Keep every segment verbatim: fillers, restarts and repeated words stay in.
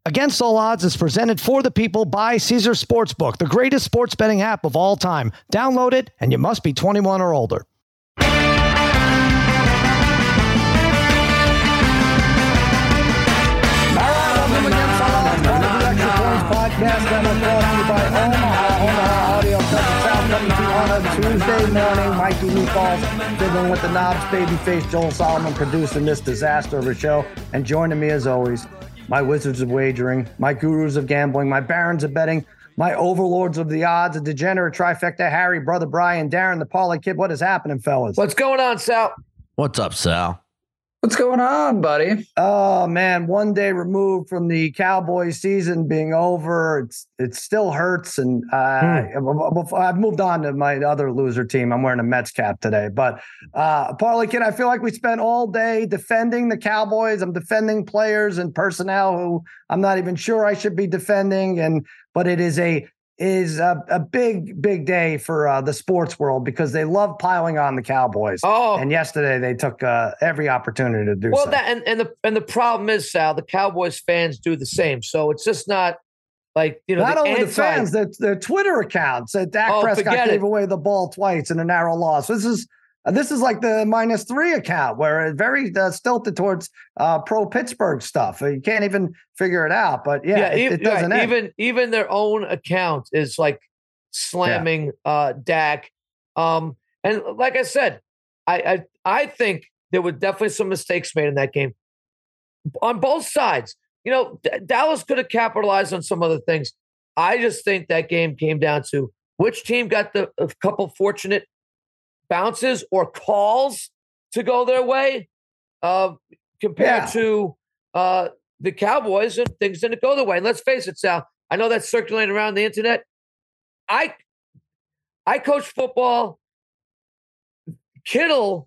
Against All Odds is presented for the people by Caesar Sportsbook, the greatest sports betting app of all time. Download it, and you must be twenty-one or older. Podcast that was brought to you by Omaha. Omaha Audio Touch South coming to you on a Tuesday morning. Mikey Meatballs fiddling with the knobs, babyface Joel Solomon producing this disaster of a show. And joining me as always, my wizards of wagering, my gurus of gambling, my barons of betting, my overlords of the odds, a degenerate trifecta, Harry, brother Brian, Darren, the Parlay Kid. What is happening, fellas? What's going on, Sal? What's up, Sal? What's going on, buddy? Oh man, one day removed from the Cowboys season being over, it's it still hurts, and uh, hmm. I've moved on to my other loser team. I'm wearing a Mets cap today, but uh, Parlay Kid, I feel like we spent all day defending the Cowboys. I'm defending players and personnel who I'm not even sure I should be defending, and but it is a is a, a big, big day for uh, the sports world because they love piling on the Cowboys. Oh, and yesterday they took uh, every opportunity to do well, so. That, and, and the and the problem is, Sal, the Cowboys fans do the same. So it's just not like, you know, not the only anti- the fans, their, their Twitter accounts. That Dak oh, Prescott gave it. away the ball twice in a narrow loss. This is uh, this is like the minus three account where it's very uh, stilted towards uh, pro Pittsburgh stuff. You can't even figure it out. But yeah, yeah it, even, it doesn't right, end. even even their own account is like slamming yeah. uh, Dak. Um, and like I said, I, I I think there were definitely some mistakes made in that game on both sides. You know, D- Dallas could have capitalized on some other things. I just think that game came down to which team got the a couple fortunate bounces or calls to go their way uh, compared yeah. to uh, the Cowboys, and things didn't go their way. And let's face it, Sal, I know that's circulating around the internet. I I coach football. Kittle,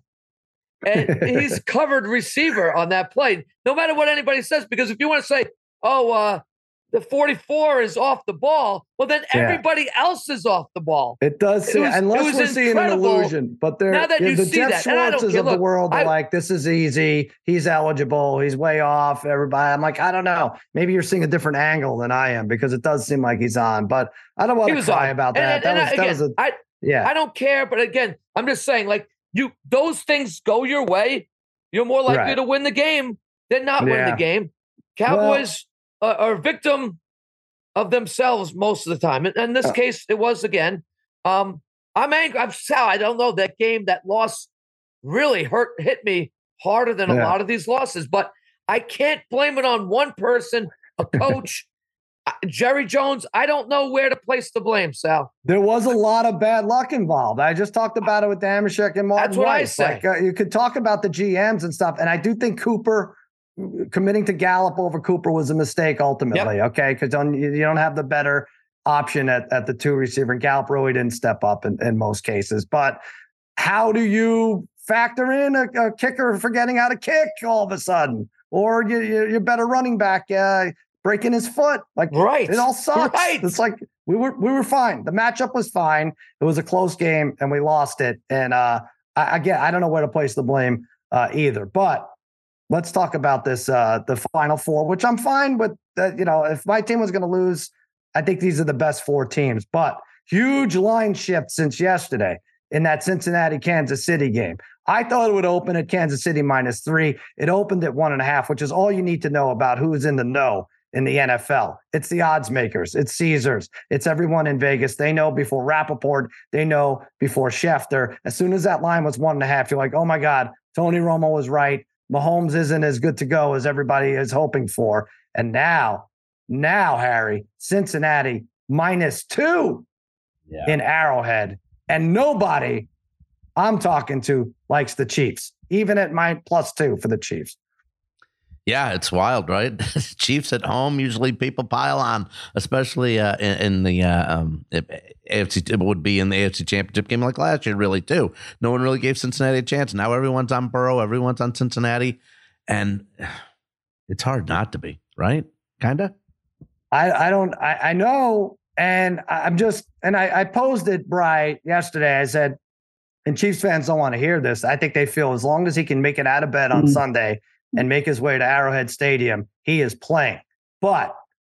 and he's covered receiver on that play. No matter what anybody says, because if you want to say, oh, uh, the forty-four is off the ball, well, then everybody yeah. else is off the ball. It does seem, it was, unless it was we're seeing an illusion. But they're, now that you the see Jeff that, and I don't Schwartzes care, of look, the world are I, like, this is easy. He's eligible. He's way off. Everybody. I'm like, I don't know. Maybe you're seeing a different angle than I am because it does seem like he's on. But I don't want to cry on. about that. And, and, that, and was, again, that was a I, yeah. I don't care. But again, I'm just saying, like, you those things go your way, you're more likely right. to win the game than not yeah. win the game. Cowboys well, uh, are a victim of themselves most of the time. And in this uh, case, it was again. Um, I'm angry. I'm Sal. I don't know. That game, that loss really hurt, hit me harder than yeah. a lot of these losses. But I can't blame it on one person, a coach. Jerry Jones, I don't know where to place the blame, Sal. There was a lot of bad luck involved. I just talked about it with Damashek and Martin That's what Weiss. I say. Like, uh, you could talk about the G Ms and stuff, and I do think Cooper committing to Gallup over Cooper was a mistake ultimately, yep. okay? Because you don't have the better option at, at the two receiver, and Gallup really didn't step up in, in most cases. But how do you factor in a, a kicker forgetting how to kick all of a sudden? Or you, you, your better running back uh, breaking his foot. Like, right. It all sucks. Right. It's like we were we were fine. The matchup was fine. It was a close game, and we lost it. And uh, I, again, I don't know where to place the blame uh, either. But let's talk about this, uh, the Final Four, which I'm fine with. Uh, you know, if my team was going to lose, I think these are the best four teams. But huge line shift since yesterday in that Cincinnati-Kansas City game. I thought it would open at Kansas City minus three. It opened at one and a half, which is all you need to know about who's in the know in the N F L. It's the odds makers. It's Caesars. It's everyone in Vegas. They know before Rappaport. They know before Schefter. As soon as that line was one and a half, you're like, oh my God, Tony Romo was right. Mahomes isn't as good to go as everybody is hoping for. And now, now, Harry, Cincinnati minus two yeah. in Arrowhead. And nobody I'm talking to likes the Chiefs, even at my plus two for the Chiefs. Yeah, it's wild, right? Chiefs at home, usually people pile on, especially uh, in, in the uh, um, A F C. It would be in the A F C Championship game like last year, really, too. No one really gave Cincinnati a chance. Now everyone's on Burrow, everyone's on Cincinnati, and it's hard not to be, right? Kind of. I, I don't, I, I know, and I'm just, and I, I posed it, Bri, yesterday. I said, and Chiefs fans don't want to hear this. I think they feel as long as he can make it out of bed on mm-hmm. Sunday and make his way to Arrowhead Stadium, he is playing. But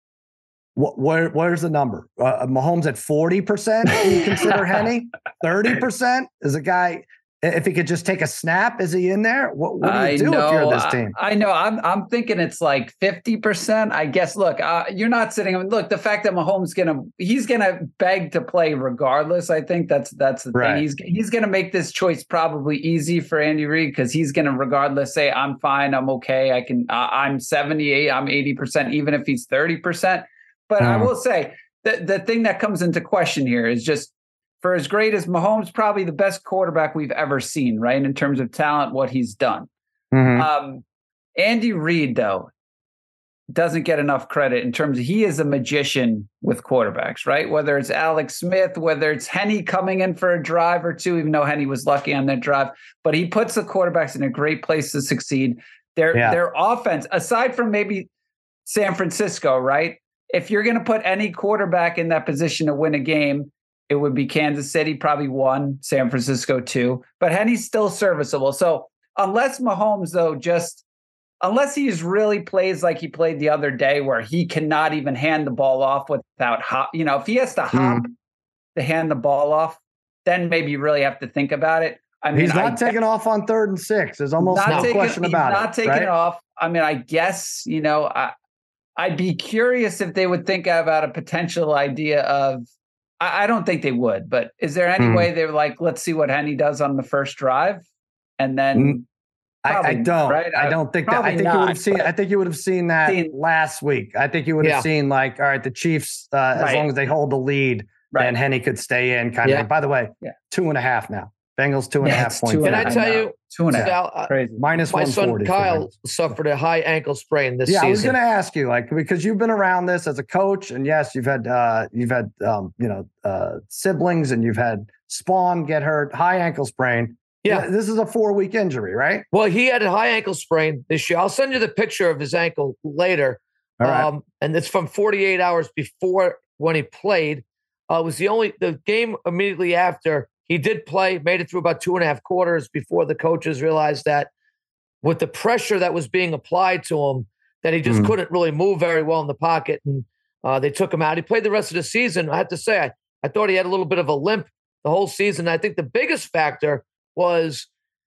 What, where, where's the number? Uh, Mahomes at forty percent? Do you consider Henny? thirty percent? Is a guy, if he could just take a snap, is he in there? What, what do you I do know, if you're this team? I, I know. I'm I'm thinking it's like fifty percent. I guess, look, uh, you're not sitting. Look, the fact that Mahomes going to, he's going to beg to play regardless. I think that's that's the right. thing. He's, he's going to make this choice probably easy for Andy Reid because he's going to regardless say, I'm fine, I'm okay. I can, uh, I'm seventy-eight, I'm eighty percent, even if he's thirty percent. But mm. I will say the, the thing that comes into question here is just for as great as Mahomes, probably the best quarterback we've ever seen, right? In terms of talent, what he's done. Mm-hmm. Um, Andy Reid, though, doesn't get enough credit in terms of he is a magician with quarterbacks, right? Whether it's Alex Smith, whether it's Henny coming in for a drive or two, even though Henny was lucky on that drive, but he puts the quarterbacks in a great place to succeed. Their, yeah. their offense, aside from maybe San Francisco, right? If you're going to put any quarterback in that position to win a game, it would be Kansas City, probably one, San Francisco two, but Henny's still serviceable. So unless Mahomes, though, just unless he's really plays like he played the other day, where he cannot even hand the ball off without hop, you know, if he has to hop mm. to hand the ball off, then maybe you really have to think about it. I mean, he's not I, taking off on third and six. There's almost no taking, question about he's it. Not taking right? it off. I mean, I guess, you know, I, I'd be curious if they would think about a potential idea of, I, I don't think they would, but is there any mm. way they're like, let's see what Henny does on the first drive? And then I, I don't, right? I don't think that, I think not, you would have seen, I think you would have seen that seen, last week. I think you would have yeah. seen like, all right, the Chiefs, uh, right. as long as they hold the lead, right. then Henny could stay in kind yeah. of, by the way, yeah. two and a half now. Bengals two and yeah, a half points. Can I tell you, two and a half. Sal, uh, crazy. Minus my son Kyle suffered a high ankle sprain this yeah, season. Yeah, I was going to ask you, like, because you've been around this as a coach, and yes, you've had uh, you've had um, you know uh, siblings, and you've had Spawn get hurt, high ankle sprain. Yeah, this is a four week injury, right? Well, he had a high ankle sprain this year. I'll send you the picture of his ankle later. All right. Um, and it's from forty-eight hours before when he played. Uh, it was the only the game immediately after. He did play, made it through about two and a half quarters before the coaches realized that with the pressure that was being applied to him, that he just mm. couldn't really move very well in the pocket. And uh, they took him out. He played the rest of the season. I have to say, I, I thought he had a little bit of a limp the whole season. I think the biggest factor was,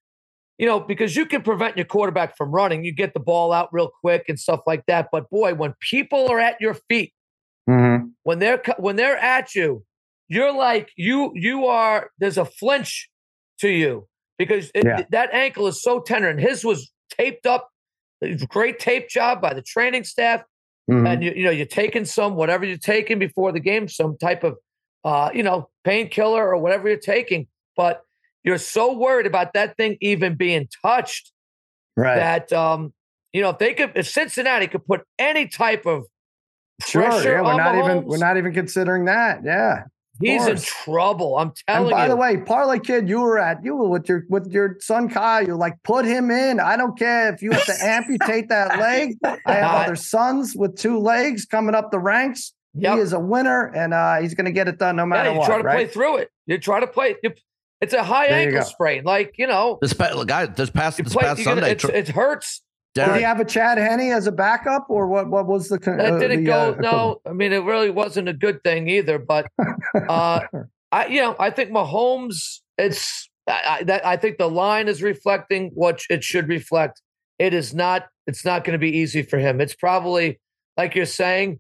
you know, because you can prevent your quarterback from running. You get the ball out real quick and stuff like that. But boy, when people are at your feet, mm-hmm. when they're when they're at you, you're like, you you are, there's a flinch to you because it, yeah. that ankle is so tender. And his was taped up. Great tape job by the training staff. Mm-hmm. And, you, you know, you're taking some, whatever you're taking before the game, some type of, uh, you know, painkiller or whatever you're taking. But you're so worried about that thing even being touched right. that, um, you know, if they could, if Cincinnati could put any type of sure, pressure yeah, we're on not Mahomes, even, we're not even considering that. Yeah. He's in trouble. I'm telling you. And by you. the way, Parlay Kid, you were at you were with your with your son Kyle. You're like, put him in. I don't care if you have to amputate that leg. I have other sons with two legs coming up the ranks. Yep. He is a winner, and uh, he's going to get it done no matter yeah, you what. Try to right? play through it. You try to play. You, it's a high there ankle sprain, like you know. This past guy, this past this play, past gonna, Sunday, it's, it hurts. Derek. Did he have a Chad Henne as a backup, or what? What was the? Uh, that didn't the, go. Uh, no, I mean it really wasn't a good thing either. But uh, I, you know, I think Mahomes. It's I, that I think the line is reflecting what it should reflect. It is not. It's not going to be easy for him. It's probably like you're saying.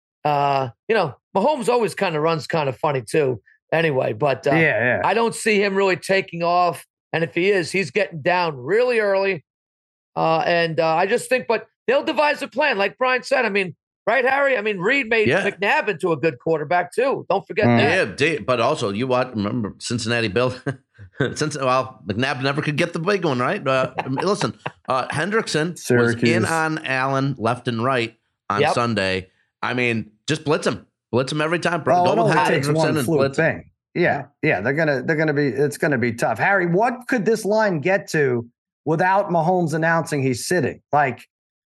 Uh, you know, Mahomes always kind of runs kind of funny too. Anyway, but uh, yeah, yeah, I don't see him really taking off. And if he is, he's getting down really early. Uh, and uh, I just think, but they'll devise a plan, like Brian said. I mean, right, Harry? I mean, Reid made yeah. McNabb into a good quarterback too. Don't forget mm. that. Yeah, but also you watch. Remember Cincinnati Bill? Since well, McNabb never could get the big one right. Uh, listen, uh, Hendrickson Syracuse. was in on Allen left and right on Yep. Sunday. I mean, just blitz him, blitz him every time. Well, Go it with only takes one and fluke blitz him. thing. Yeah, yeah, they're gonna they're gonna be. It's gonna be tough. Harry, what could this line get to without Mahomes announcing he's sitting? Like,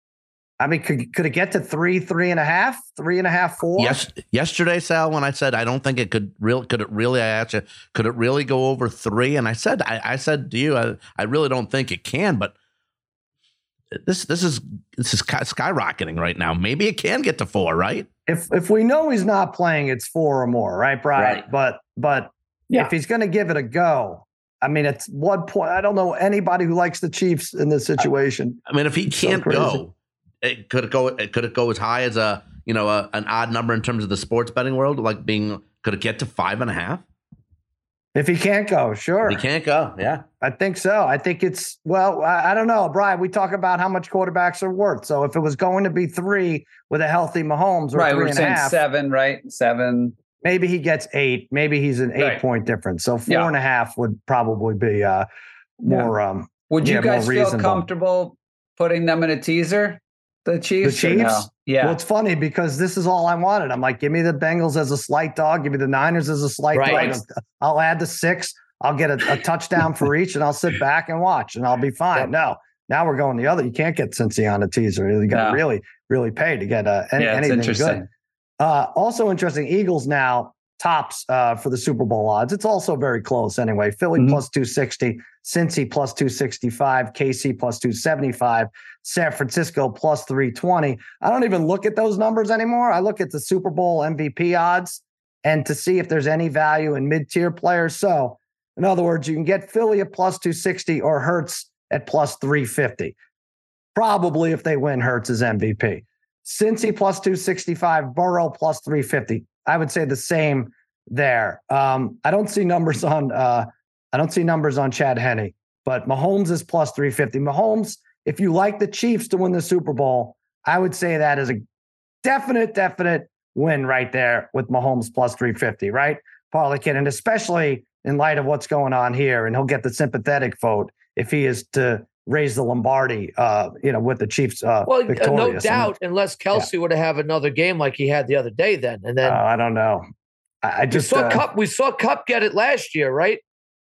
I mean, could could it get to three, three and a half, three and a half, four? Yes. Yesterday, Sal, when I said I don't think it could real, could it really? I asked you, could it really go over three? And I said, I, I said to you, I, I really don't think it can. But this this is this is skyrocketing right now. Maybe it can get to four, right? if if we know he's not playing, it's four or more, right, Brian? Right. But but Yeah. if he's going to give it a go, I mean, at what point? I don't know anybody who likes the Chiefs in this situation. I mean, if he It's so can't crazy. go, it could it go? It could it go as high as a you know a, an odd number in terms of the sports betting world, like being could it get to five and a half? If he can't go, sure. He can't go. Yeah. I think so. I think it's, well, I, I don't know, Brian. We talk about how much quarterbacks are worth. So if it was going to be three with a healthy Mahomes or Right. three We're and a saying half, seven, right? Seven. maybe he gets eight. Maybe he's an eight Right. point difference. So four Yeah. and a half would probably be uh, more. Um, Would you Yeah, more guys feel reasonable. comfortable putting them in a teaser? The Chiefs? The or no? Chiefs? Yeah. Well, it's funny because this is all I wanted. I'm like, give me the Bengals as a slight dog. Give me the Niners as a slight Right. dog. I'll add the six. I'll get a, a touchdown for each, and I'll sit back and watch, and I'll be fine. Yep. No, now we're going the other. You can't get Cincy on a teaser. You got to No. really, really pay to get uh, any, yeah, it's anything interesting. good. Uh, also interesting, Eagles now tops uh, for the Super Bowl odds. It's also very close anyway. Philly Mhm. plus two sixty, Cincy plus two sixty-five, K C plus two seventy-five, San Francisco plus three twenty. I don't even look at those numbers anymore. I look at the Super Bowl M V P odds and to see if there's any value in mid-tier players. So, in other words, you can get Philly at plus two sixty or Hurts at plus three fifty. Probably if they win, Hurts is M V P. Cincy plus two sixty-five, Burrow plus three fifty. I would say the same there. Um, I don't see numbers on uh, I don't see numbers on Chad Henne, but Mahomes is plus three fifty. Mahomes, if you like the Chiefs to win the Super Bowl, I would say that is a definite, definite win right there with Mahomes plus three fifty, right? Parlay Kid, and especially in light of what's going on here, and he'll get the sympathetic vote if he is to raise the Lombardi, uh, you know, with the Chiefs. Uh, Well, uh, no victorious. doubt, unless Kelsey would have another game like he had the other day, then and Uh, then I don't know. I, I we just saw uh, Cup. We saw Cup get it last year, right?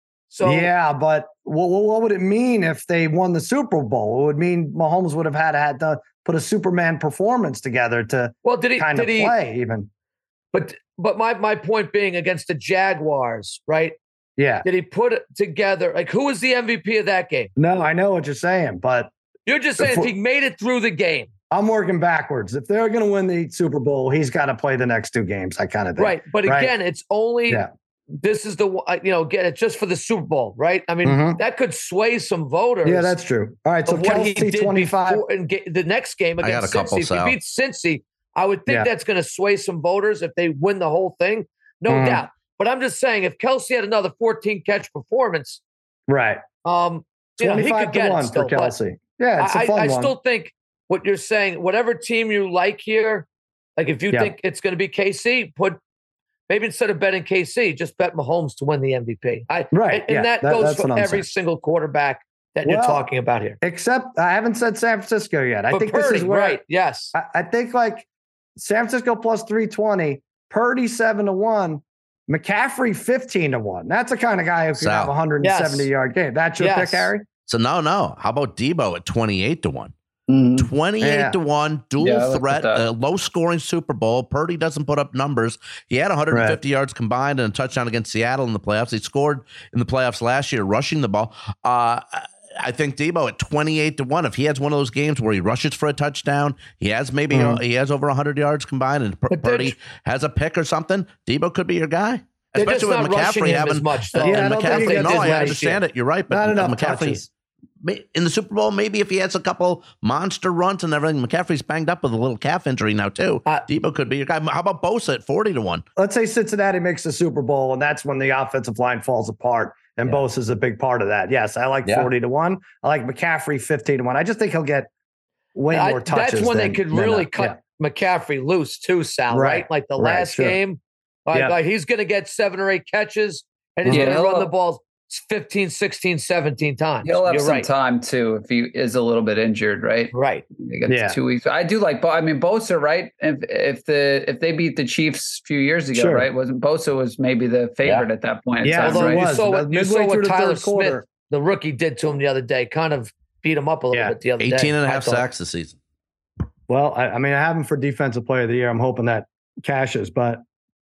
So yeah, but what, what would it mean if they won the Super Bowl? It would mean Mahomes would have had had to put a Superman performance together to well, did he? kind of Did he? play even. But but my my point being against the Jaguars, right? Yeah. Did he put it together? Like, who was the M V P of that game? No, I know what you're saying, but You're just saying If if we- he made it through the game, I'm working backwards. If they're going to win the Super Bowl, he's got to play the next two games. I kind of think. right? But Right. again, it's only Yeah. this is the uh, you know again it's just for the Super Bowl, right? I mean, Mhm. that could sway some voters. Yeah, that's true. All right, so of what he Kelsey did twenty-five. before and ga- the next game I got against a couple, Cincy. If Sal. he beats Cincy, I would think Yeah. that's going to sway some voters if they win the whole thing, no Mhm. doubt. But I'm just saying, if Kelsey had another fourteen catch performance, Right. um, you know, he twenty-five could to get one it still. for but Kelsey. Yeah, it's a I, fun I one. still think what you're saying, whatever team you like here, like if you Yeah. think it's going to be K C, put maybe instead of betting K C, just bet Mahomes to win the M V P. I, Right, and, and yeah, that, that- goes that's for what I'm every saying. single quarterback that you're Well, talking about here. Except I haven't said San Francisco yet. I But think Purdy, this is where right? Yes. I, I think like San Francisco plus three twenty, Purdy seven to one, McCaffrey fifteen to one. That's the kind of guy who can Sal. have a one hundred seventy Yes. yard game. That's your Yes. pick, Harry? So no, no. How about Debo at twenty-eight to one? Mhm. twenty-eight Yeah. to one, dual Yeah, I looked threat, at that. uh, low scoring Super Bowl. Purdy doesn't put up numbers. He had one hundred fifty yards combined and a touchdown against Seattle in the playoffs. He scored in the playoffs last year, rushing the ball. Uh, I think Debo at twenty-eight to one. If he has one of those games where he rushes for a touchdown, he has maybe Mhm. he has over one hundred yards combined, and Pur- But they're Purdy tr- has a pick or something. Debo could be your guy, They're just especially not with rushing McCaffrey him having. as much. Though. Yeah, I and don't think he McCaffrey, gets no, his I last understand year. it. You're right, but Not enough McCaffrey. touches. May- In the Super Bowl, maybe if he has a couple monster runs and everything, McCaffrey's banged up with a little calf injury now too. Uh, Debo could be your guy. How about Bosa at forty to one? Let's say Cincinnati makes the Super Bowl, and that's when the offensive line falls apart. And Yeah. Bosa's a big part of that. Yes, I like Yeah. forty to one. I like McCaffrey fifteen to one. I just think he'll get way I- more touches. that's when they than- could than, really uh, cut McCaffrey loose too, Sal. Right? Right. Like the Right, last sure. game, like, Yeah. like he's going to get seven or eight catches, and he's Yeah, going to he'll- run the ball fifteen, sixteen, seventeen times. He'll have You're some right. time too if he is a little bit injured, right? Right. They got Yeah. two weeks. I do like. Bo- I mean, Bosa, right? If if the if they beat the Chiefs a few years ago, Sure. right? Wasn't Bosa was maybe the favorite at that point? in Yeah, time, Although it right? you was. saw what, About you midway saw through what the Tyler third quarter. Smith, the rookie, did to him the other day, kind of beat him up a little Yeah. bit the other day. eighteen and a I half thought. sacks this season. Well, I, I mean, I have him for defensive player of the year. I'm hoping that cashes, but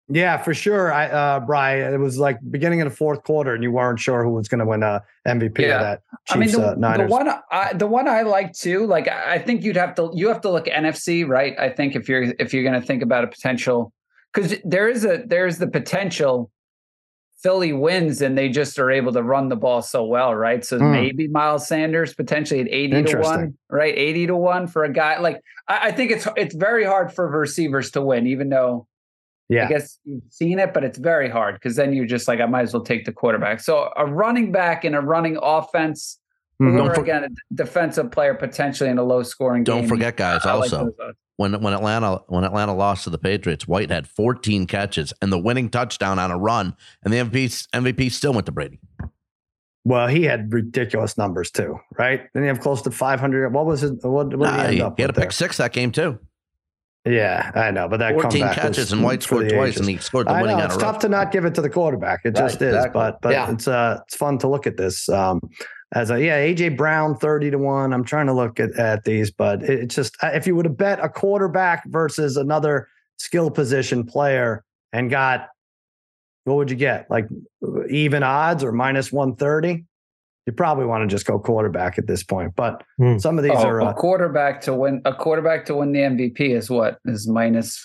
Yeah, for sure. I, uh, Brian, it was like beginning of the fourth quarter, and you weren't sure who was going to win uh, M V P Yeah. of that. Chiefs, I mean, the, uh, Niners. the one I, the one I like too. Like, I think you'd have to you have to look N F C, right? I think if you're if you're going to think about a potential, because there is a there is the potential Philly wins and they just are able to run the ball so well, right? So Mm. maybe Miles Sanders potentially at eighty to one, right? eighty to one for a guy like I, I think it's it's very hard for receivers to win, even though. Yeah. I guess you've seen it, but it's very hard because then you're just like, I might as well take the quarterback. So a running back in a running offense, Mhm. or for- again, a defensive player potentially in a low scoring game. Don't forget, guys, I like also, those odds. when when Atlanta when Atlanta lost to the Patriots, White had fourteen catches and the winning touchdown on a run, and the M V P M V P still went to Brady. Well, he had ridiculous numbers too, right? Then he have close to five hundred. What was it? What, what did Nah, he end he, up he had a with pick there? six that game too. Yeah, I know, but that fourteen comeback catches was and White for scored the twice, ages. and he scored the I winning know on it's a tough run. to not give it to the quarterback. It Right, just is, exactly. but but Yeah. it's uh it's fun to look at this. Um, as a yeah, A J Brown thirty to one. I'm trying to look at, at these, but it, it's just if you would have bet a quarterback versus another skill position player and got what would you get like even odds or minus one thirty? You probably want to just go quarterback at this point. But Hmm. some of these Oh, are a uh, quarterback to win a quarterback to win the M V P is what is minus.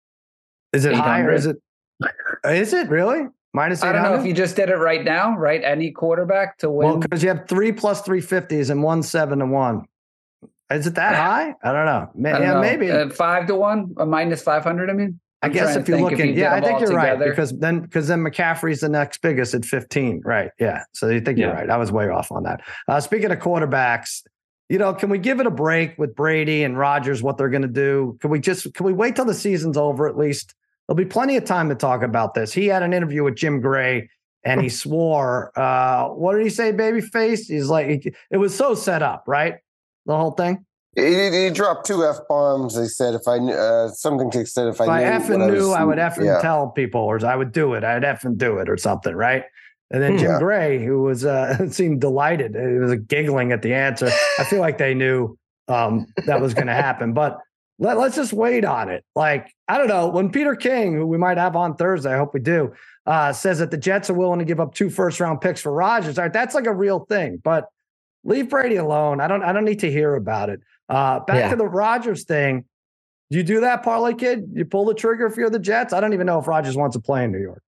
is it high or eight hundred? is it is it really minus? I don't know if eight hundred? you just did it right now, right? Any quarterback to win. Well, because you have three plus three fifties and one seven to one. Is it that high? I don't know. Ma- I don't yeah, know. maybe. Uh, five to one, a minus five hundred. I mean, I I'm guess trying if to you're think looking, you did yeah, I them think all you're right together. because then because then McCaffrey's the next biggest at fifteen, right? Yeah, so you think you're Yeah. right. I was way off on that. Uh, speaking of quarterbacks, you know, can we give it a break with Brady and Rodgers? What they're going to do? Can we just can we wait till the season's over at least? There'll be plenty of time to talk about this. He had an interview with Jim Gray and he swore. Uh, what did he say, babyface? He's like, it was so set up, right? The whole thing. He, he dropped two F bombs. They said if I knew uh, something to extent if I If I knew effing what knew, was- I would effing yeah. tell people, or I would do it. I'd effing do it, or something, right? And then Hmm. Jim Yeah. Gray, who was uh, seemed delighted, he was giggling at the answer. I feel like they knew um, that was going to happen, but let, let's just wait on it. Like I don't know when Peter King, who we might have on Thursday, I hope we do, uh, says that the Jets are willing to give up two first round picks for Rodgers. All right, that's like a real thing, but leave Brady alone. I don't. I don't need to hear about it. Uh, back Yeah. to the Rodgers thing. Do you do that, Parlay Kid? You pull the trigger if you're the Jets? I don't even know if Rodgers wants to play in New York.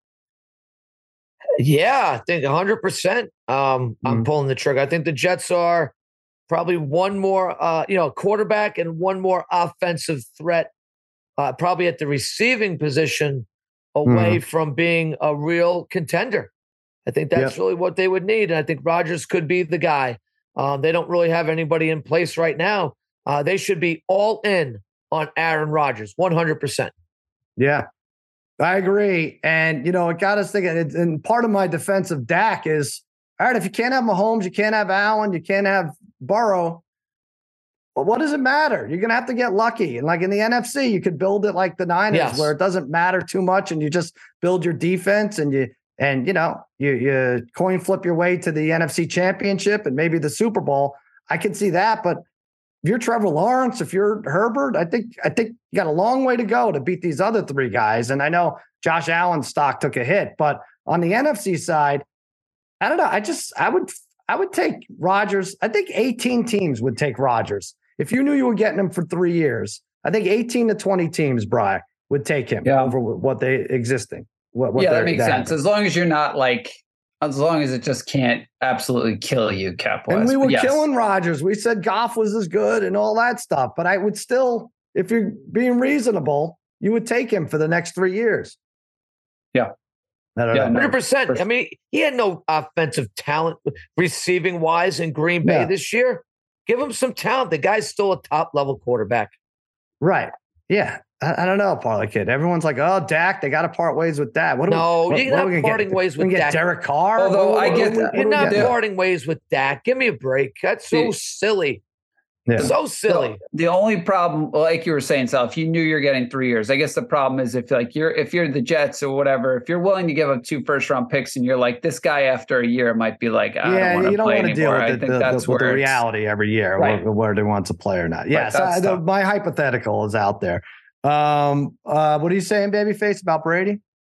Yeah, I think one hundred percent. Um, I'm Mhm. pulling the trigger. I think the Jets are probably one more, uh, you know, quarterback and one more offensive threat, uh, probably at the receiving position away from being a real contender. I think that's Yep. really what they would need. And I think Rodgers could be the guy. Um, they don't really have anybody in place right now. Uh, they should be all in on Aaron Rodgers, one hundred percent. Yeah, I agree. And, you know, it got us thinking. it- And part of my defense of Dak is, all right, if you can't have Mahomes, you can't have Allen, you can't have Burrow. But what does it matter? You're going to have to get lucky. And like in the N F C, you could build it like the Niners, Yes. where it doesn't matter too much, and you just build your defense, and you and you know you you coin flip your way to the N F C Championship and maybe the Super Bowl. I can see that, but if you're Trevor Lawrence, if you're Herbert, I think I think you got a long way to go to beat these other three guys. And I know Josh Allen's stock took a hit, but on the N F C side, I don't know. I just I would I would take Rodgers. I think eighteen teams would take Rodgers. If you knew you were getting him for three years, I think eighteen to twenty teams, Bri, would take him Yeah. over what they existing. What, what yeah, that they're- makes they're sense. having. As long as you're not like, as long as it just can't absolutely kill you cap wise. And we were killing Rodgers. We said Goff was as good and all that stuff. But I would still, if you're being reasonable, you would take him for the next three years. Yeah. I don't Yeah, know. no. one hundred percent. I mean, he had no offensive talent receiving wise in Green Bay Yeah. this year. Give him some talent. The guy's still a top level quarterback. Right. Yeah. I, I don't know, Parlay Kid. Everyone's like, oh, Dak, they got to part ways with Dak. What do No, we, what, you're what not are we gonna parting get? ways We with get Dak. Derek Carr. Although What- I what- get what- that. what You're do we not get? parting ways with Dak. Give me a break. That's so The- silly. Yeah. So silly. The only problem, like you were saying, Sal, if you knew you're getting three years, I guess the problem is if like you're if you're the Jets or whatever, if you're willing to give up two first round picks and you're like this guy after a year might be like, I Yeah, don't want you to don't play want to deal anymore. with I the, think the, that's the, with where the it's- reality every year, Right. where, where they want to play or not. Yeah, Right, so that's I- the- tough. my hypothetical is out there. Um, uh, what are you saying, babyface, about Brady?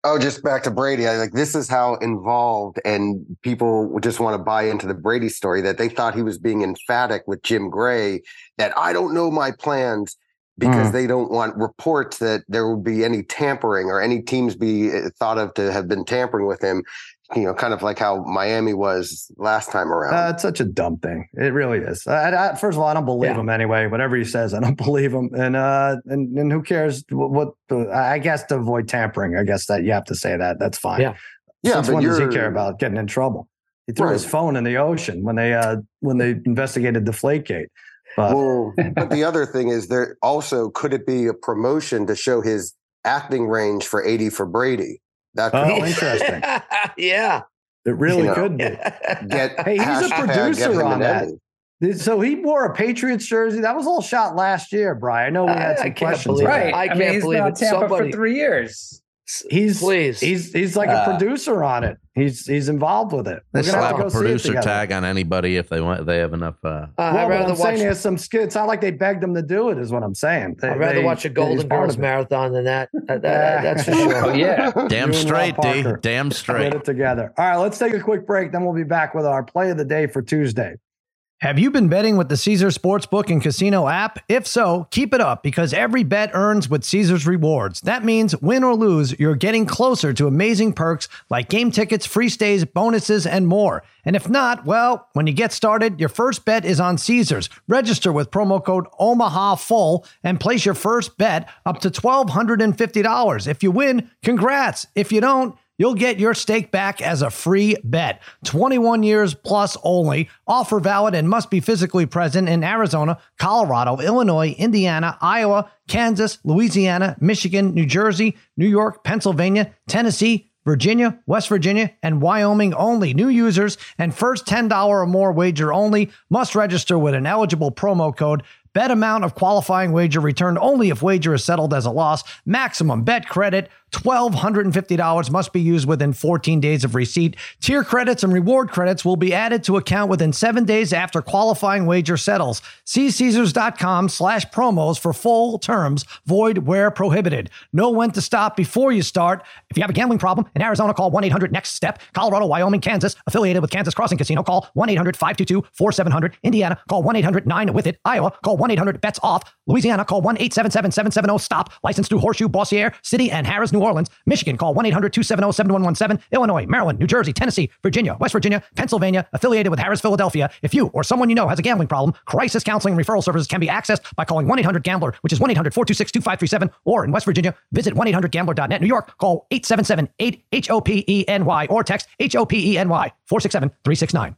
Oh, just back to Brady. I like this is how involved and people would just want to buy into the Brady story that they thought he was being emphatic with Jim Gray that I don't know my plans because mm. they don't want reports that there would be any tampering or any teams be thought of to have been tampering with him. You know, kind of like how Miami was last time around. Uh, it's such a dumb thing. It really is. I, I, first of all, I don't believe yeah. him anyway. Whatever he says, I don't believe him. And uh, and and who cares what? what I guess to avoid tampering. I guess that you have to say that. That's fine. Yeah. Yeah. Since when does he care about getting in trouble? He threw right. his phone in the ocean when they uh, when they investigated Deflategate. But well, but the other thing is there also could it be a promotion to show his acting range for eighty for Brady? That could oh, interesting. yeah. It really you know, could be. Get hey, he's a producer on that. Emmy. So he wore a Patriots jersey. That was all shot last year, Brian. I know we had some I questions. Believe right. It. I, I can't mean, he's believe been it. on Tampa Somebody, for three years. He's Please. He's he's like uh, a producer on it. He's he's involved with it. They We're gonna slap have to go a producer see it tag on anybody if they want. They have enough. Uh, uh, well, I'd rather I'm watch. Saying there's some skits. It's not like they begged him to do it. Is what I'm saying. They, I'd rather they, watch a Golden Girls marathon than that. that, that that's for sure. Oh yeah, damn straight, D. Damn straight. Get it together. All right, let's take a quick break. Then we'll be back with our play of the day for Tuesday. Have you been betting with the Caesars Sportsbook and Casino app? If so, keep it up because every bet earns with Caesars Rewards. That means win or lose, you're getting closer to amazing perks like game tickets, free stays, bonuses, and more. And if not, well, when you get started, your first bet is on Caesars. Register with promo code OMAHAFULL and place your first bet up to one thousand two hundred fifty dollars. If you win, congrats. If you don't, you'll get your stake back as a free bet. twenty-one years plus only. Offer valid and must be physically present in Arizona, Colorado, Illinois, Indiana, Iowa, Kansas, Louisiana, Michigan, New Jersey, New York, Pennsylvania, Tennessee, Virginia, West Virginia, and Wyoming only. New users and first ten dollars or more wager only must register with an eligible promo code. Bet amount of qualifying wager returned only if wager is settled as a loss. Maximum bet credit, one thousand two hundred fifty dollars must be used within fourteen days of receipt. Tier credits and reward credits will be added to account within seven days after qualifying wager settles. See Caesars.com slash promos for full terms. Void where prohibited. Know when to stop before you start. If you have a gambling problem, in Arizona, call one eight hundred next step. Colorado, Wyoming, Kansas, affiliated with Kansas Crossing Casino, call one eight hundred five two two four seven zero zero. Indiana, call one eight hundred nine with it. Iowa, call one eight hundred bets off. Louisiana, call one eight seven seven seven seven zero stop. Licensed through Horseshoe, Bossier City, and Harris, New Orleans. Michigan, call one eight hundred two seven zero seven one one seven. Illinois, Maryland, New Jersey, Tennessee, Virginia, West Virginia, Pennsylvania, affiliated with Harris, Philadelphia. If you or someone you know has a gambling problem, crisis counseling and referral services can be accessed by calling one eight hundred gambler, which is one eight hundred four two six two five three seven, or in West Virginia, visit one eight hundred gambler dot net. New York, call eight seven seven eight H O P E N Y or text H O P E N Y four six seven three six nine.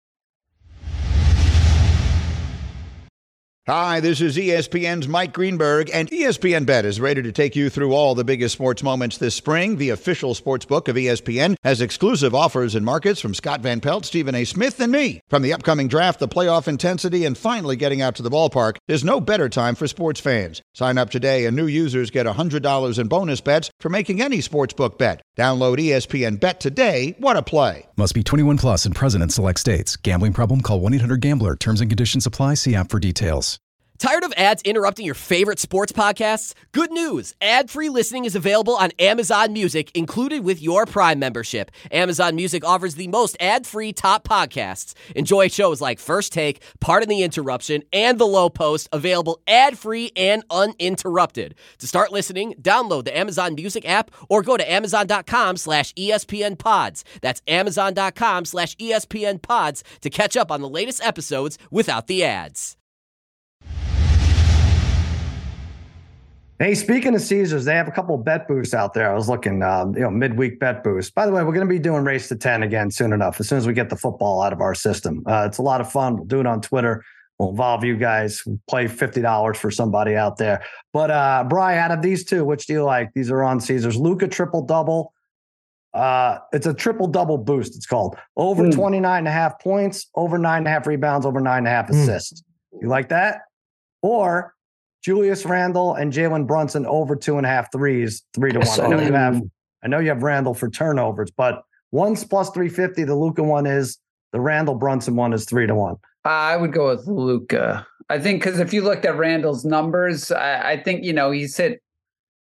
Hi, this is E S P N's Mike Greenberg, and E S P N Bet is ready to take you through all the biggest sports moments this spring. The official sports book of E S P N has exclusive offers and markets from Scott Van Pelt, Stephen A. Smith, and me. From the upcoming draft, the playoff intensity, and finally getting out to the ballpark, there's no better time for sports fans. Sign up today, and new users get one hundred dollars in bonus bets for making any sportsbook bet. Download E S P N Bet today. What a play. Must be twenty-one plus and present in select states. Gambling problem? Call one eight hundred gambler. Terms and conditions apply. See app for details. Tired of ads interrupting your favorite sports podcasts? Good news! Ad-free listening is available on Amazon Music, included with your Prime membership. Amazon Music offers the most ad-free top podcasts. Enjoy shows like First Take, Pardon the Interruption, and The Low Post, available ad-free and uninterrupted. To start listening, download the Amazon Music app or go to amazon.com slash ESPN pods. That's amazon.com slash ESPN pods to catch up on the latest episodes without the ads. Hey, speaking of Caesars, they have a couple of bet boosts out there. I was looking, um, you know, midweek bet boosts. By the way, we're going to be doing Race to ten again soon enough, as soon as we get the football out of our system. Uh, it's a lot of fun. We'll do it on Twitter. We'll involve you guys. We'll play fifty dollars for somebody out there. But, uh, Brian, out of these two, which do you like? These are on Caesars. Luka triple-double. Uh, it's a triple-double boost, it's called. Over mm. twenty-nine and a half points, over nine and a half rebounds, over nine and a half mm. assists. You like that? Or Julius Randle and Jalen Brunson over two and a half threes, three to one. I know you have, I know you have Randle for turnovers, but one's plus three fifty. The Luka one is. The Randle Brunson one is three to one. I would go with Luka. I think because if you looked at Randle's numbers, I, I think you know he's hit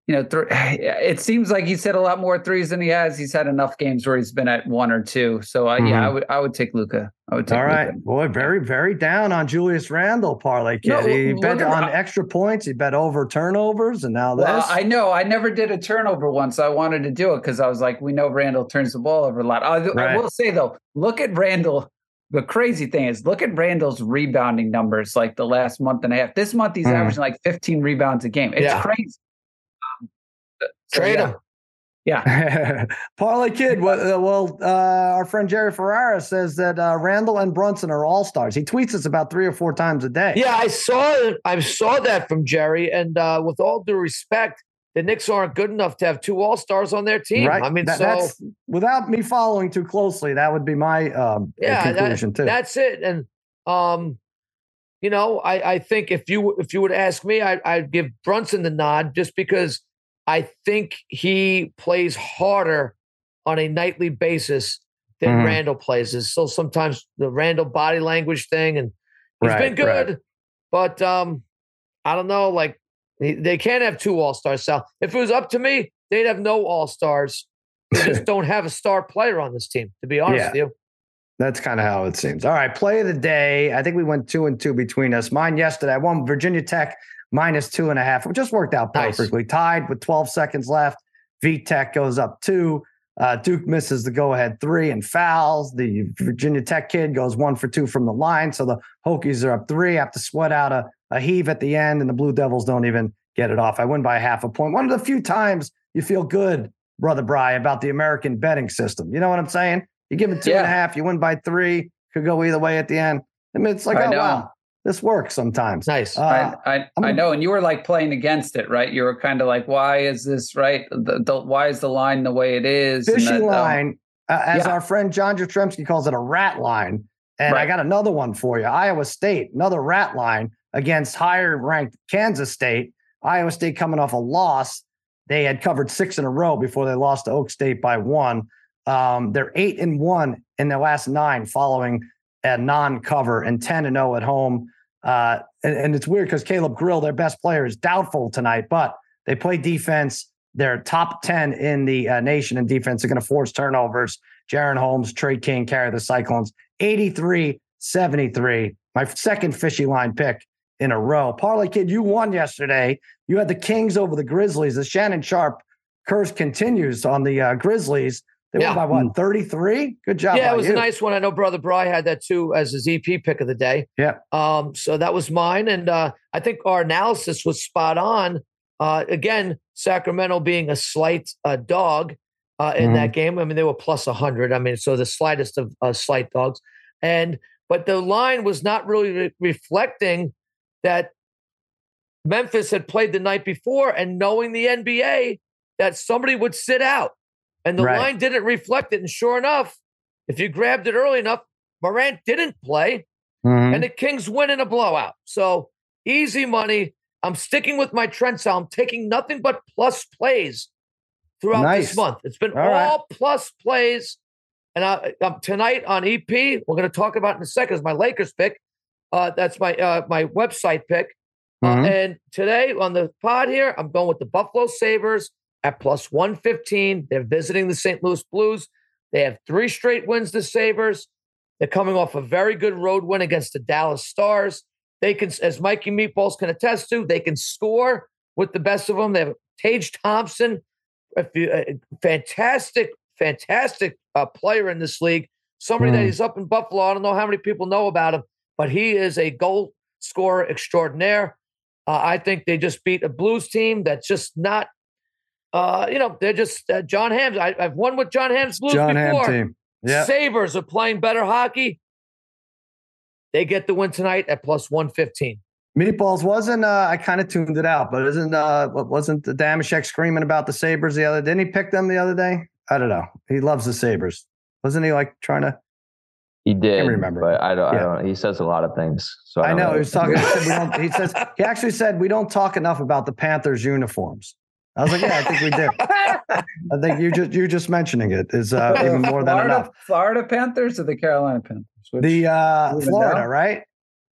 you know, th- it seems like he's hit a lot more threes than he has. He's had enough games where he's been at one or two. So uh, mm-hmm. yeah, I would I would take Luka. I would take All right, Luka. Boy, very very down on Julius Randle, parlay kid. No, he bet on at, extra points. He bet over turnovers, and now this. Well, I know I never did a turnover once. I wanted to do it because I was like, we know Randle turns the ball over a lot. I, right. I will say though, look at Randle. The crazy thing is, look at Randle's rebounding numbers like the last month and a half. This month, he's mm. averaging like fifteen rebounds a game. It's yeah. crazy. Um, so, Trade him. Yeah. yeah. Parlay Kid, well, well uh, our friend Jerry Ferrara says that uh, Randle and Brunson are all-stars. He tweets us about three or four times a day. Yeah, I saw I saw that from Jerry. And uh, with all due respect, the Knicks aren't good enough to have two all-stars on their team. Right. I mean, that, so that's, without me following too closely, that would be my um, yeah, conclusion that, too. That's it. And um, you know, I, I think if you if you would ask me, I, I'd give Brunson the nod just because I think he plays harder on a nightly basis than mm-hmm. Randle plays. It's still sometimes the Randle body language thing, and he's right, been good, right. but um, I don't know, like. They can't have two all-stars, Sal. If it was up to me, they'd have no all-stars. They just don't have a star player on this team, to be honest yeah, with you. That's kind of how it seems. All right, play of the day. I think we went two and two between us. Mine yesterday, I won Virginia Tech minus two and a half. It just worked out perfectly. Nice. Tied with twelve seconds left. V Tech goes up two. Uh, Duke misses the go-ahead three and fouls. The Virginia Tech kid goes one for two from the line. So the Hokies are up three, have to sweat out a, a heave at the end, and the Blue Devils don't even get it off. I win by half a point. One of the few times you feel good, Brother Bry, about the American betting system. You know what I'm saying? You give it two yeah. and a half, you win by three, could go either way at the end. I mean, it's like, I oh, know. wow, this works sometimes. Nice. Uh, I, I, I know. And you were like playing against it, right? You were kind of like, why is this right? The, the, why is the line the way it is? Fishy that, line, um, uh, as yeah. our friend John Jastremski calls it, a rat line. And right. I got another one for you. Iowa State, another rat line against higher ranked Kansas State. Iowa State coming off a loss. They had covered six in a row before they lost to Oak State by one. Um, they're eight and one in their last nine following a non-cover and ten and oh at home. Uh, and, and it's weird because Caleb Grill, their best player, is doubtful tonight, but they play defense. They're top ten in the uh, nation in defense. They're going to force turnovers. Jaron Holmes, Trey King carry the Cyclones eighty-three seventy-three. My second fishy line pick in a row. Parlay Kid, you won yesterday. You had the Kings over the Grizzlies. The Shannon Sharp curse continues on the uh, Grizzlies. They yeah. won by what, thirty-three? Good job. Yeah, it was you. a nice one. I know Brother Bry had that too as his E P pick of the day. Yeah. Um, so that was mine. And uh, I think our analysis was spot on. Uh, again, Sacramento being a slight uh, dog uh, in mm-hmm. that game. I mean, they were plus one hundred. I mean, so the slightest of uh, slight dogs. And but the line was not really re- reflecting that Memphis had played the night before, and knowing the N B A, that somebody would sit out. And the right. line didn't reflect it. And sure enough, if you grabbed it early enough, Morant didn't play. Mm-hmm. And the Kings win in a blowout. So easy money. I'm sticking with my trend, Sal. I'm taking nothing but plus plays throughout nice. this month. It's been all, all right. plus plays. And I, um, tonight on E P, we're going to talk about in a second, is my Lakers pick. Uh, that's my uh, my website pick. Mm-hmm. Uh, and today on the pod here, I'm going with the Buffalo Sabres at plus one fifteen. They're visiting the Saint Louis Blues. They have three straight wins, the Sabres. They're coming off a very good road win against the Dallas Stars. They can, as Mikey Meatballs can attest to, they can score with the best of them. They have Tage Thompson, a, a fantastic, fantastic uh, player in this league. Somebody mm. that is up in Buffalo. I don't know how many people know about him, but he is a goal scorer extraordinaire. Uh, I think they just beat a Blues team that's just not, uh, you know, they're just uh, John Hamm's. I, I've won with John Hamm's Blues John before. Hamm team. Yep. Sabres are playing better hockey. They get the win tonight at plus one fifteen. Meatballs wasn't, uh, I kind of tuned it out, but isn't, uh, wasn't the Damashek screaming about the Sabres the other, didn't he pick them the other day? I don't know. He loves the Sabres. Wasn't he like trying to? He did, can't remember. But I don't, yeah. I don't, he says a lot of things. So I, I know, know. he was talking, he, said we don't, he says, he actually said, we don't talk enough about the Panthers uniforms. I was like, yeah, I think we do. I think you just, you just mentioning it is uh, even more Florida, than enough. Florida Panthers or the Carolina Panthers? Which, the uh, Florida, know? right?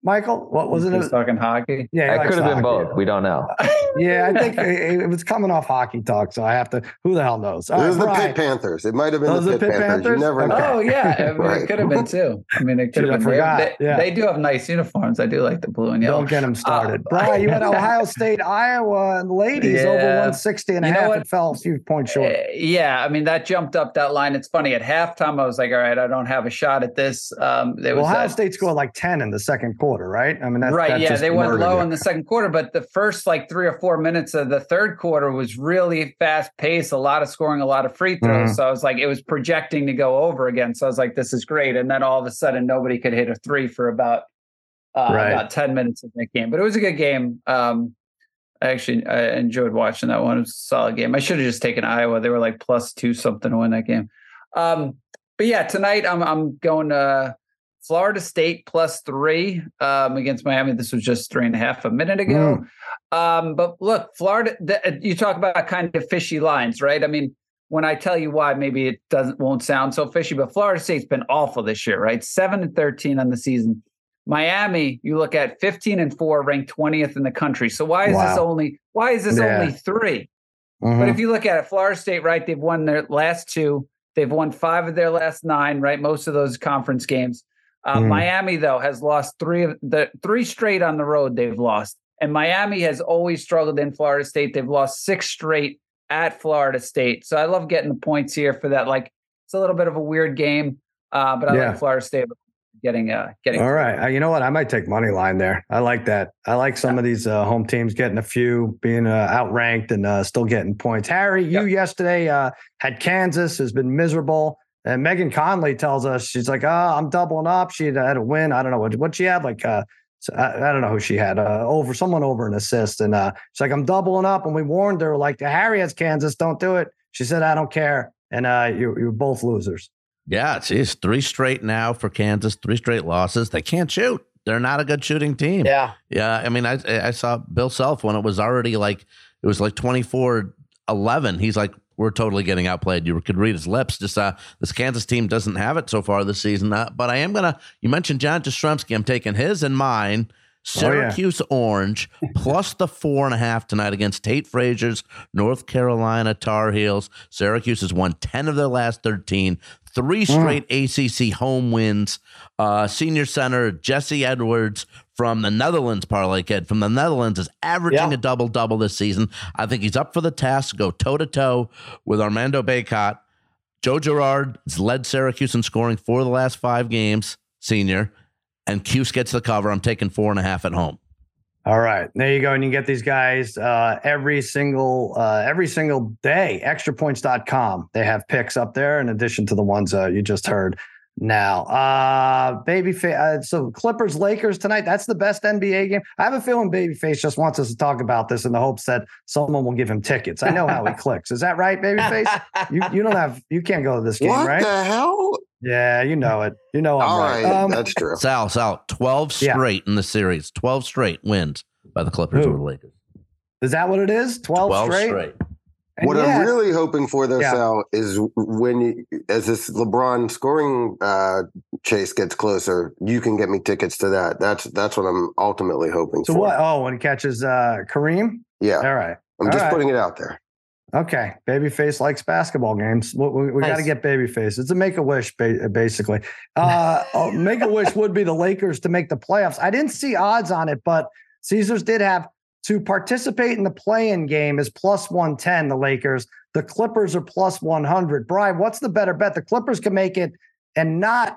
Michael? What was it? He's talking hockey. Yeah, it could have been both. We don't know. Yeah, I think it, it was coming off hockey talk, so I have to. Who the hell knows? It was the Pitt Panthers. It might have been Those the are Pitt Pitt Panthers. You Panthers? never know. Oh yeah, I mean, Right. it could have been too. I mean, it could Should have have been. They, forgot. they, Yeah. they do have nice uniforms. I do like the blue and yellow. Don't get them started. Uh, Brian, you had Ohio State, Iowa, and ladies Yeah. over one sixty and a You know half. what? It fell a few points short. Uh, yeah, I mean that jumped up that line. It's funny. At halftime, I was like, "All right, I don't have a shot at this." Um, there Well, was Ohio that, State scored like ten in the second quarter, right? I mean, that, right? that Yeah, just they went murdered low it. in the second quarter, but the first like three or four minutes of the third quarter was really fast paced. A lot of scoring, a lot of free throws. Mhm. So I was like, it was projecting to go over again. So I was like, this is great. And then all of a sudden, nobody could hit a three for about uh, Right. about ten minutes of that game. But it was a good game. Um, I actually I enjoyed watching that one. It was a solid game. I should have just taken Iowa. They were like plus two something to win that game. Um, but yeah, tonight I'm I'm going to Florida State plus three um, against Miami. This was just three and a half a minute ago. Mm. Um, but look, Florida. The, you talk about kind of fishy lines, right? I mean, when I tell you why, maybe it doesn't won't sound so fishy. But Florida State's been awful this year, right? Seven and thirteen on the season. Miami, you look at fifteen and four, ranked twentieth in the country. So why is Wow. this only why is this Yeah. only three? Mhm. But if you look at it, Florida State, right? They've won their last two. They've won five of their last nine, right? Most of those conference games. Uh, Mm. Miami, though, has lost three of the three straight on the road. They've lost, and Miami has always struggled in Florida State. They've lost six straight at Florida State. So I love getting the points here for that. Like it's a little bit of a weird game, uh, but I Yeah. like Florida State getting uh getting. All right. Uh, you know what? I might take money line there. I like that. I like some of these uh, home teams getting a few, being uh, outranked and uh, still getting points. Harry, you Yep. yesterday uh, had Kansas, has been miserable. And Megan Conley tells us, she's like, oh, I'm doubling up. She had, had a win. I don't know what, what she had. Like, uh, so I, I don't know who she had uh, over someone over an assist. And uh, she's like, I'm doubling up. And we warned her, like, Harry has Kansas. Don't do it. She said, I don't care. And uh, you, you're both losers. Yeah, it's three straight now for Kansas, three straight losses. They can't shoot. They're not a good shooting team. Yeah. Yeah. I mean, I I saw Bill Self when it was already like, it was like twenty-four eleven. He's like, we're totally getting outplayed. You could read his lips. Just uh, this Kansas team doesn't have it so far this season. Uh, but I am going to, you mentioned John Jastrzemski. I'm taking his and mine. Syracuse oh, yeah. Orange plus the four and a half tonight against Tate Frazier's North Carolina Tar Heels. Syracuse has won ten of their last thirteen, three straight mm. A C C home wins. Uh, senior center Jesse Edwards from the Netherlands, parlay kid from the Netherlands, is averaging yeah. a double double this season. I think he's up for the task to go toe to toe with Armando Bacot. Joe Girard has led Syracuse in scoring four of the last five games. Senior. And Cuse gets the cover. I'm taking four and a half at home. All right, there you go. And you get these guys uh, every single uh, every single day. extra points dot com. They have picks up there in addition to the ones uh, you just heard now. Uh, Babyface. Uh, so Clippers Lakers tonight. That's the best N B A game. I have a feeling Babyface just wants us to talk about this in the hopes that someone will give him tickets. I know how he clicks. Is that right, Babyface? You you don't have you can't go to this game, what right? What the hell? Yeah, you know it. You know I'm All right. right. Um, That's true. Sal, Sal, twelve straight yeah. in the series. twelve straight wins by the Clippers over the Lakers. Is that what it is? twelve, twelve straight? straight. What yeah. I'm really hoping for, though, yeah. Sal, is when you, as this LeBron scoring uh, chase gets closer, you can get me tickets to that. That's that's what I'm ultimately hoping so for. So what? Oh, when he catches uh, Kareem? Yeah. All right. I'm All just right. putting it out there. Okay, Babyface likes basketball games. We, we, we nice. got to get Babyface. It's a Make-A-Wish, ba- basically. Uh, oh, Make-A-Wish would be the Lakers to make the playoffs. I didn't see odds on it, but Caesars did have to participate in the play-in game is plus one ten, the Lakers. The Clippers are plus one hundred. Brian, what's the better bet? The Clippers can make it and not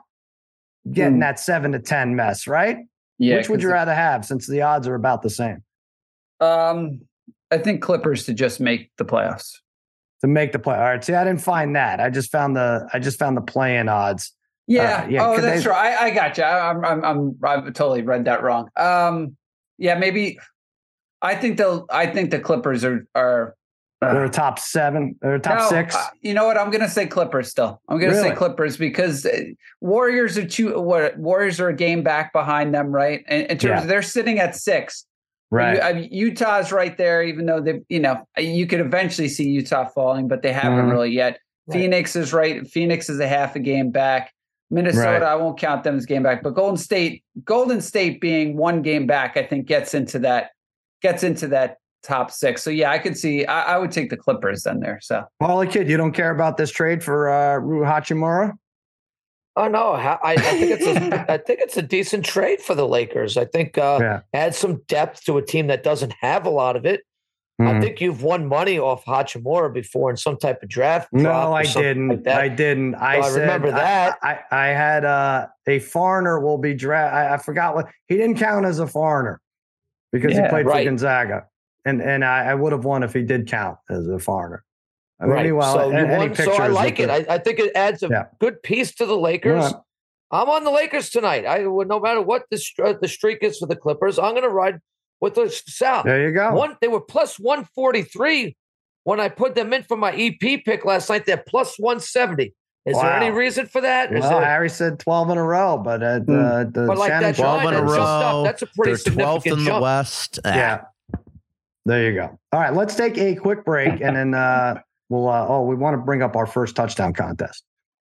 get in mm. that seven to ten mess, right? Yeah. Which would you rather have since the odds are about the same? Um. I think Clippers to just make the playoffs. To make the play. All right. See, I didn't find that. I just found the I just found the play-in odds. Yeah. Uh, yeah oh, that's they, true. I, I got you. I, I'm I'm I'm I totally read that wrong. Um. Yeah. Maybe. I think they'll. I think the Clippers are are. Uh, they're top seven. They're top no, six. Uh, you know what? I'm going to say Clippers. Still, I'm going to really? say Clippers because Warriors are two. What Warriors are a game back behind them, right? In, in terms, yeah. of, they're sitting at six. Right. I mean, Utah's right there, even though they, you know, you could eventually see Utah falling, but they haven't mm. really yet. Right. Phoenix is right. Phoenix is a half a game back. Minnesota, Right. I won't count them as game back, but Golden State, Golden State being one game back, I think gets into that, gets into that top six. So yeah, I could see, I, I would take the Clippers then there. So Paulie Kid, you don't care about this trade for uh, Rui Hachimura? Oh no, I, I think it's a, I think it's a decent trade for the Lakers. I think uh, Yeah. add some depth to a team that doesn't have a lot of it. Mhm. I think you've won money off Hachimura before in some type of draft. drop No, or I something didn't. like that. I didn't. I, I said, remember I- that. I, I, had uh, a foreigner will be draft. I, I forgot what he didn't count as a foreigner because Yeah, he played right. for Gonzaga, and and I, I would have won if he did count as a foreigner. I mean, Right. meanwhile, so, you a- any won, so I pictures like with it. the- I, I think it adds a Yeah. good piece to the Lakers. Yeah. I'm on the Lakers tonight. I would no matter what the str- the streak is for the Clippers, I'm going to ride with the South. There you go. One, they were plus one forty-three when I put them in for my E P pick last night. They're plus one seventy. Is there Wow. any reason for that? Is Well, there, Harry said twelve in a row, but uh, Hmm. the, the but like Shannon that twelve line in a that jumped up, row. that's a pretty They're twelfth significant in the jump. West. Ah, Yeah. There you go. All right, let's take a quick break and then uh, we'll. Uh, oh, we want to bring up our first touchdown contest.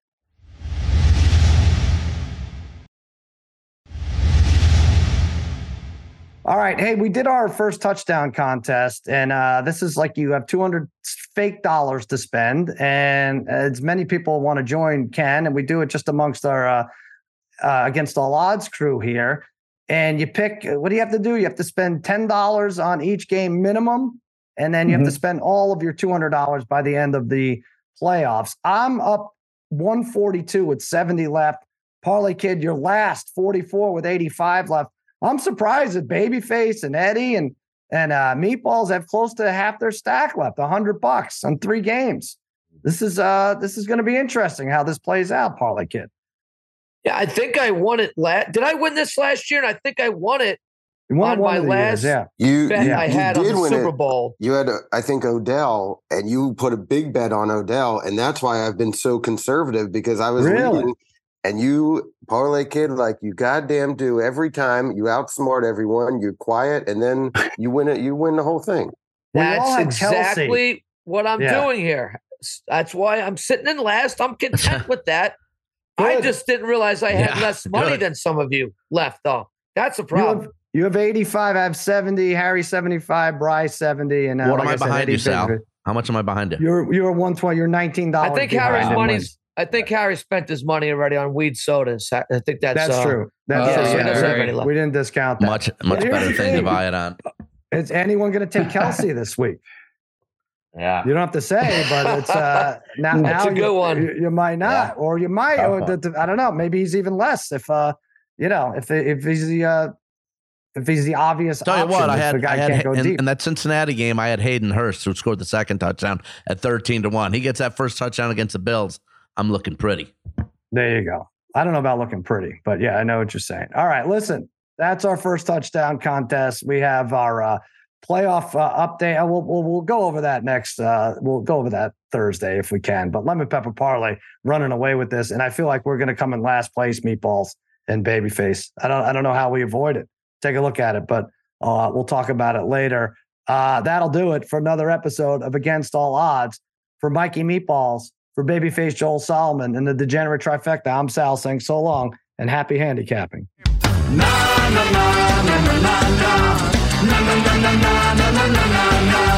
All right. Hey, we did our first touchdown contest, and uh, this is like you have two hundred fake dollars to spend, and as many people want to join can, and we do it just amongst our uh, uh, against all odds crew here. And you pick, what do you have to do? You have to spend ten dollars on each game minimum, and then you have to spend all of your two hundred dollars by the end of the playoffs. I'm up one forty-two with seventy left. Parlay Kid, you're last, forty-four with eighty-five left. I'm surprised that Babyface and Eddie and and uh, Meatballs have close to half their stack left, a hundred bucks on three games. This is uh this is going to be interesting how this plays out, Parlay Kid. Yeah, I think I won it last. Did I win this last year? And I think I won it You won on one my of the last years, yeah. You, bet you, I you had on did the win Super it. Bowl. You had, uh, I think, Odell, and you put a big bet on Odell, and that's why I've been so conservative because I was Really? leading, and you, Parlay Kid, like you goddamn do every time. You outsmart everyone. You're quiet, and then you win it. You win the whole thing. We all That's had exactly Kelsey. what I'm Yeah. doing here. That's why I'm sitting in last. I'm content with that. I Good. just didn't realize I had Yeah, less money good. than some of you left, though. That's a You problem. have, you have eighty-five. I have seventy. Harry seventy-five. Bryce seventy. And uh, What like am I I said, behind Eddie you, Sal? Bigby. How much am I behind you? You're you're one twenty. You're nineteen dollars. I think Harry's money's. I think Harry spent his money already on weed soda. and sa- I think that's, That's uh, true. That's yeah, true. so Yeah, he doesn't have we- any left. we didn't discount that. Much much Here's better the thing to thing. buy it on. Is anyone going to take Kelsey this week? Yeah. You don't have to say, but it's uh, now. That's now a good you, one. You, you might not, or you might. Or the, the- I don't know. Maybe he's even less if uh, you know, if if he's the uh, if he's the obvious. Tell you option, what, I if had, the guy I had can't go in, deep. in that Cincinnati game, I had Hayden Hurst who scored the second touchdown at thirteen to one. He gets that first touchdown against the Bills. I'm looking pretty. There you go. I don't know about looking pretty, but yeah, I know what you're saying. All right, listen, that's our first touchdown contest. We have our uh, playoff uh, update. Uh, We'll, we'll we'll go over that next. Uh, we'll go over that Thursday if we can. But Lemon Pepper Parlay running away with this, and I feel like we're going to come in last place. Meatballs and Babyface. I don't I don't know how we avoid it. Take a look at it, but uh, we'll talk about it later. Uh, that'll do it for another episode of Against All Odds. For Mikey Meatballs, for Babyface Joel Solomon, and the Degenerate Trifecta, I'm Sal saying so long and happy handicapping. Na na na na na na na na na na na na na na na.